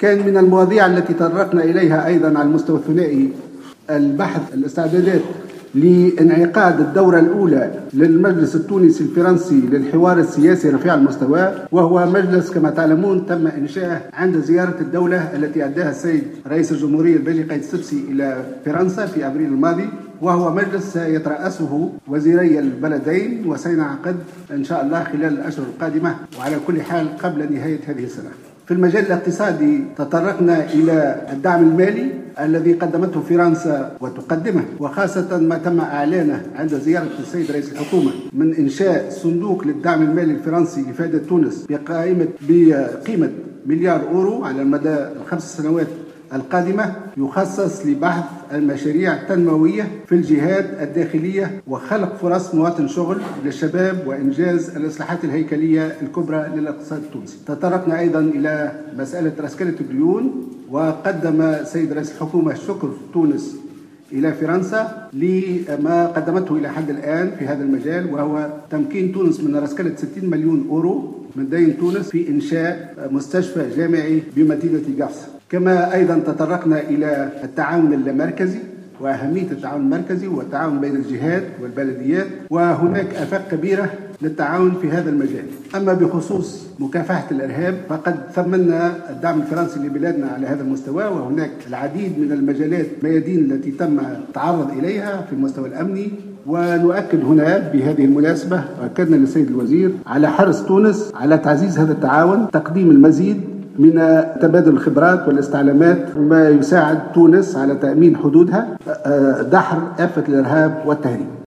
كان من المواضيع التي تطرقنا إليها أيضا على المستوى الثنائي البحث الاستعدادات لانعقاد الدورة الأولى للمجلس التونسي الفرنسي للحوار السياسي رفيع المستوى، وهو مجلس كما تعلمون تم إنشاؤه عند زيارة الدولة التي أداها السيد رئيس الجمهورية البيجي قايد السبسي إلى فرنسا في أبريل الماضي، وهو مجلس يترأسه وزيري البلدين وسينعقد إن شاء الله خلال الأشهر القادمة، وعلى كل حال قبل نهاية هذه السنة. في المجال الاقتصادي تطرقنا إلى الدعم المالي الذي قدمته فرنسا وتقدمه، وخاصة ما تم إعلانه عند زيارة السيد رئيس الحكومة من إنشاء صندوق للدعم المالي الفرنسي لإفادة تونس بقيمة مليار أورو على مدى الخمس سنوات القادمة، يخصص لبحث المشاريع التنموية في الجهات الداخلية وخلق فرص مواطن شغل للشباب وإنجاز الإصلاحات الهيكلية الكبرى للاقتصاد التونسي. تطرقنا أيضا إلى مسألة رسكلة الديون، وقدم سيد رئيس الحكومة شكر تونس إلى فرنسا لما قدمته إلى حد الآن في هذا المجال، وهو تمكين تونس من رسكلة 60 مليون أورو من دين تونس في إنشاء مستشفى جامعي بمدينة قفص. كما أيضا تطرقنا إلى التعاون اللامركزي وأهمية التعاون المركزي والتعاون بين الجهات والبلديات، وهناك آفاق كبيرة للتعاون في هذا المجال. أما بخصوص مكافحة الإرهاب فقد ثمنا الدعم الفرنسي لبلادنا على هذا المستوى، وهناك العديد من المجالات الميادين التي تم التعرض إليها في المستوى الأمني. ونؤكد هنا بهذه المناسبة، أكدنا للسيد الوزير على حرص تونس على تعزيز هذا التعاون، تقديم المزيد من تبادل الخبرات والاستعلامات ما يساعد تونس على تأمين حدودها، دحر آفة الإرهاب والتهريب.